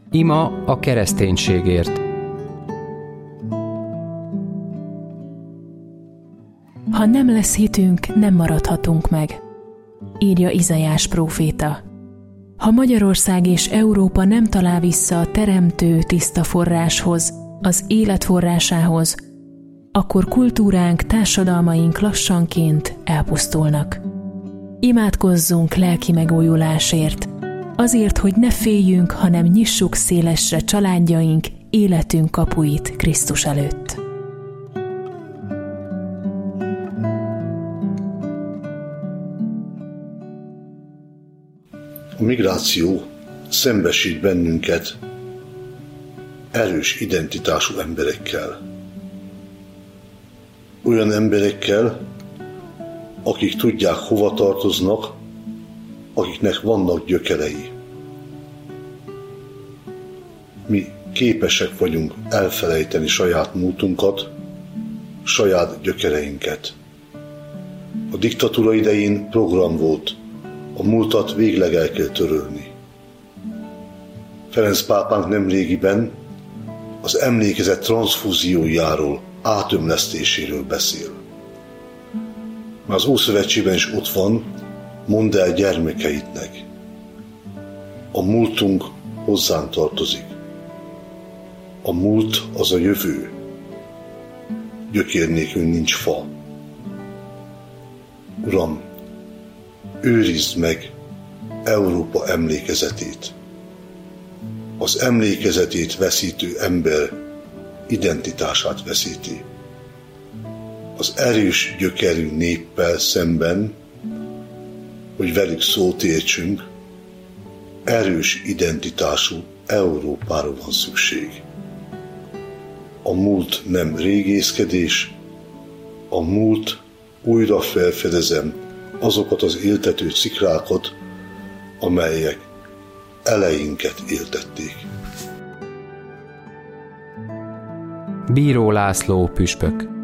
Ima a kereszténységért. Ha nem lesz hitünk, nem maradhatunk meg, írja Izaiás próféta. Ha Magyarország és Európa nem talál vissza a teremtő tiszta forráshoz, az élet forrásához, akkor kultúránk, társadalmaink lassanként elpusztulnak. Imádkozzunk lelki megújulásért, azért, hogy ne féljünk, hanem nyissuk szélesre családjaink, életünk kapuit Krisztus előtt. A migráció szembesít bennünket erős identitású emberekkel. Olyan emberekkel, akik tudják, hova tartoznak, akiknek vannak gyökerei. Mi képesek vagyunk elfelejteni saját múltunkat, saját gyökereinket. A diktatúra idején program volt, a múltat végleg el kell törölni. Ferenc pápánk nemrégiben az emlékezet transzfúziójáról, átömlesztéséről beszél. Már az Ószövetségben is ott van, mondd el gyermekeidnek. A múltunk hozzánk tartozik. A múlt az a jövő. Gyökér nélkül nincs fa. Uram, őrizd meg Európa emlékezetét. Az emlékezetét veszítő ember identitását veszíti. Az erős gyökerű néppel szemben, hogy velük szót értsünk, erős identitású Európára van szükség. A múlt nem régészkedés, a múlt újra felfedezem azokat az éltető szikrákat, amelyek elejénket éltették. Bíró László püspök.